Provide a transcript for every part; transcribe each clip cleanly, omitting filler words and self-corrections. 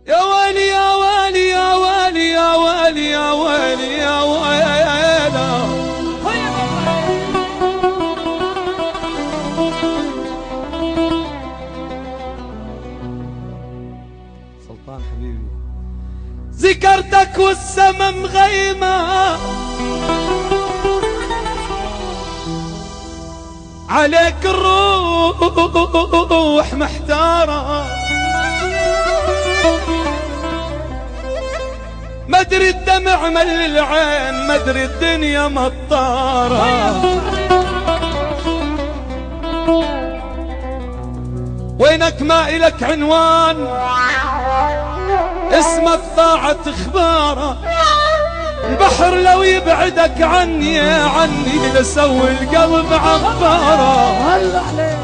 يا ويلي يا ويلي يا ويلي يا ويلي يا ويلي يا ويلي. سلطان حبيبي ذكرتك والسما مغيمة عليك الروح محتارة، مدري الدمع مل العين، مدري الدنيا مطارة. وينك ما إلك عنوان، اسمك ضاعت اخباره، البحر لو يبعدك عني لسوي القلب عباره. هلا عليك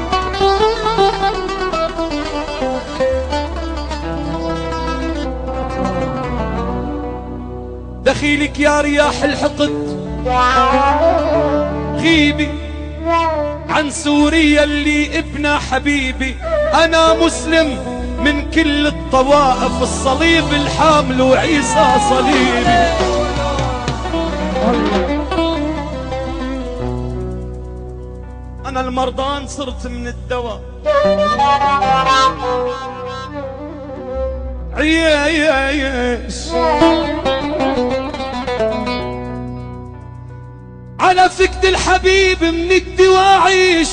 دخيلك يا رياح الحقد، غيبي عن سوريا اللي ابنا حبيبي. انا مسلم من كل الطوائف، الصليب الحامل وعيسى صليبي. انا المرضان صرت من الدواء، عيش على فقد الحبيب من الدواء، عيش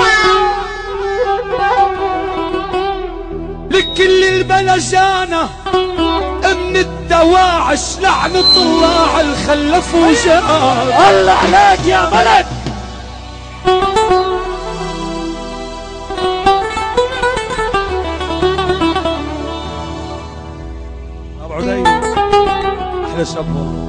لكل البلجانة من الدواعش، لعنة الله على الخلف وجاب. الله عليك يا بلد. ابو عدي احلى شباب.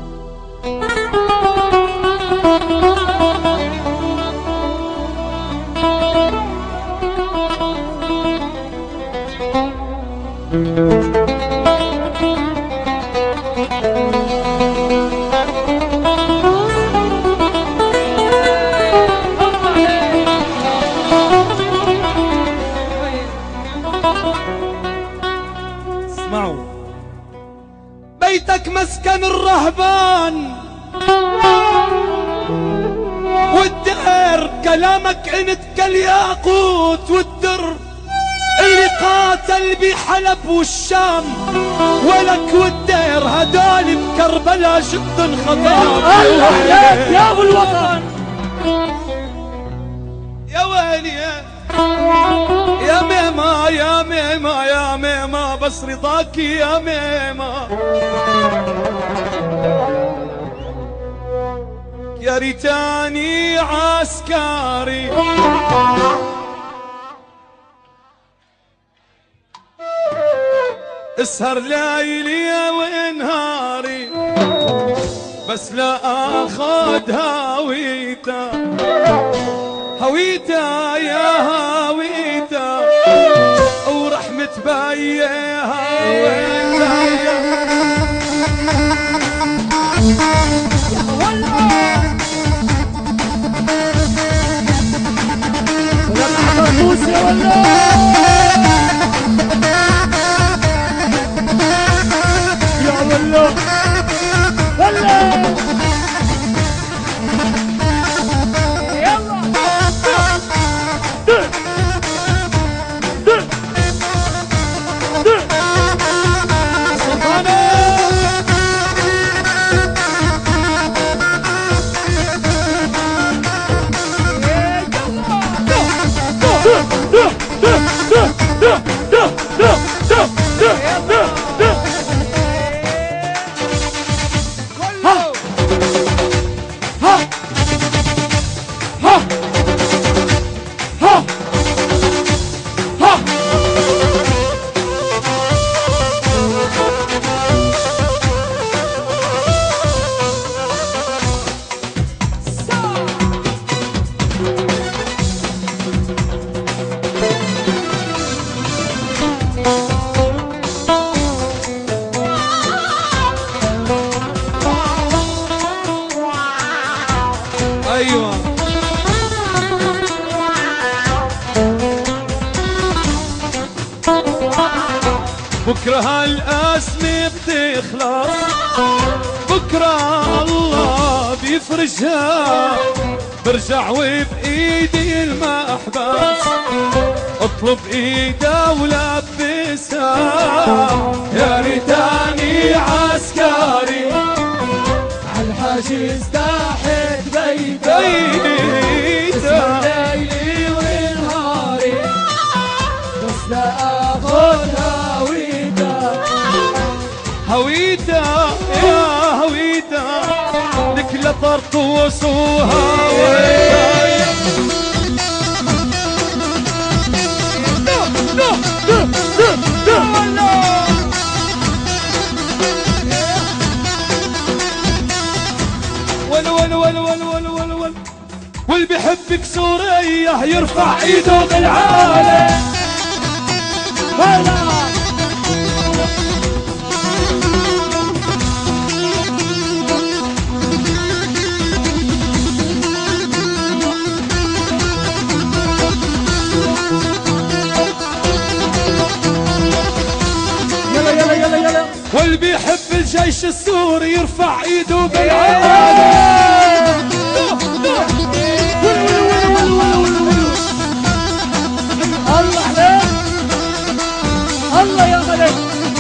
اسمعوا، بيتك مسكن الرهبان والدهر، كلامك انت كالياقوت والدر، اللي قاتل بحلب والشام ولك والدير، هدول بكربلاء جد خطر. الله عليك يا ابو الوطن. يا ويلي يا ميمة يا ميمة يا ميمة، بس رضاك يا ميمة. يا ريتاني عسكري اسهر ليلي ونهاري، بس لا اخذ هويته هويته يا هويته، ورحمة بيها وينها. بكرة هالأسمي بتخلص، بكرة الله بيفرجها، برجع وبإيدي المحبس، اطلب ايده ولبسها. يا ريتاني عسكري عالحاجز تحت بيته، اسمع ليلي ونهاري بس لا اخذ هويته يا هويته، لك لا طرطوس وهويته. واللي بيحبك سورية يرفع ايده بالعالي. واللي بيحب الجيش السوري يرفع ايده بالعالي. الله عليك، الله يا ملك.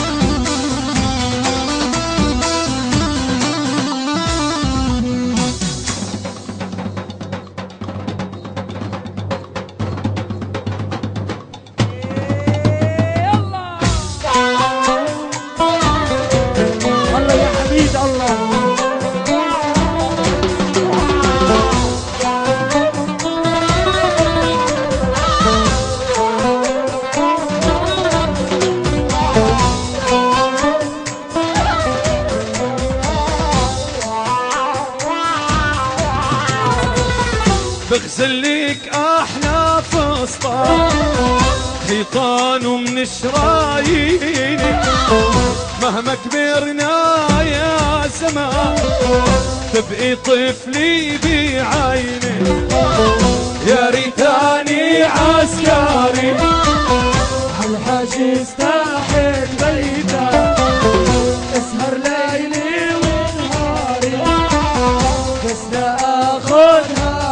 بغزل لك احلى فسطة حيطان ومن شرايينك، مهما كبرنا يا زمان تبقي طفلي بعينك. يا ريتاني عسكري عالحاجز تحت بيته، اسهر ليلي ونهاري بس لا اخذ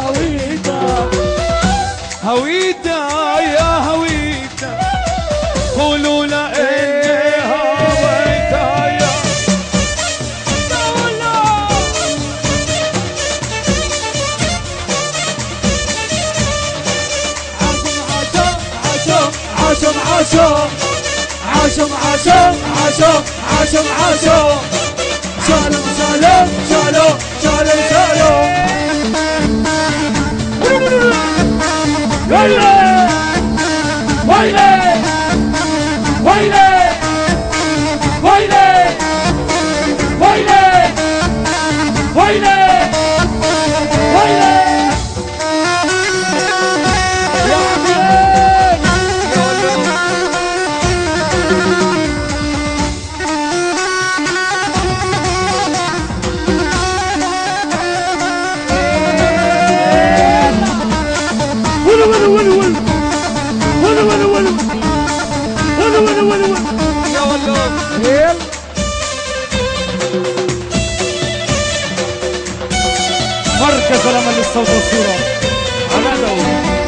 هويته يا هويته، قولوا لا اني هويته يا عاشم عاشم عاشم عاشم عاشم عاشم عاشم سالم سالم سالم سالم سالم ويلي ويلي ويلي ويلي ويلي ويلي ويلي يا مركز الامل للصوت والصوره على دور.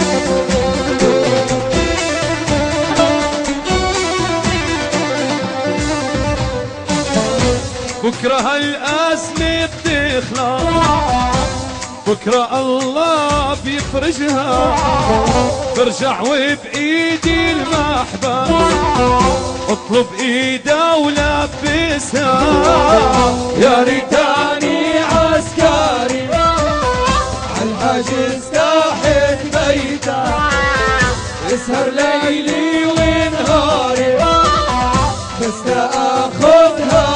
بكره هالازمه بتخلص، بكره الله بيفرجها، برجع وبايدي المحبس، اطلب ايده ولبسها. يا ريتاني عسكري عالحاجز تحت بيته، اسهر ليلي ونهاري بس تاخذها.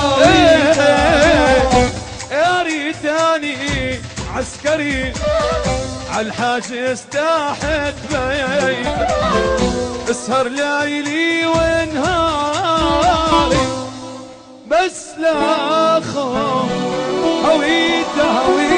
يا ريتاني عسكري عالحاجز تحت بيته، اسهر ليلي ونهاري بس لا خوف. هويته هويته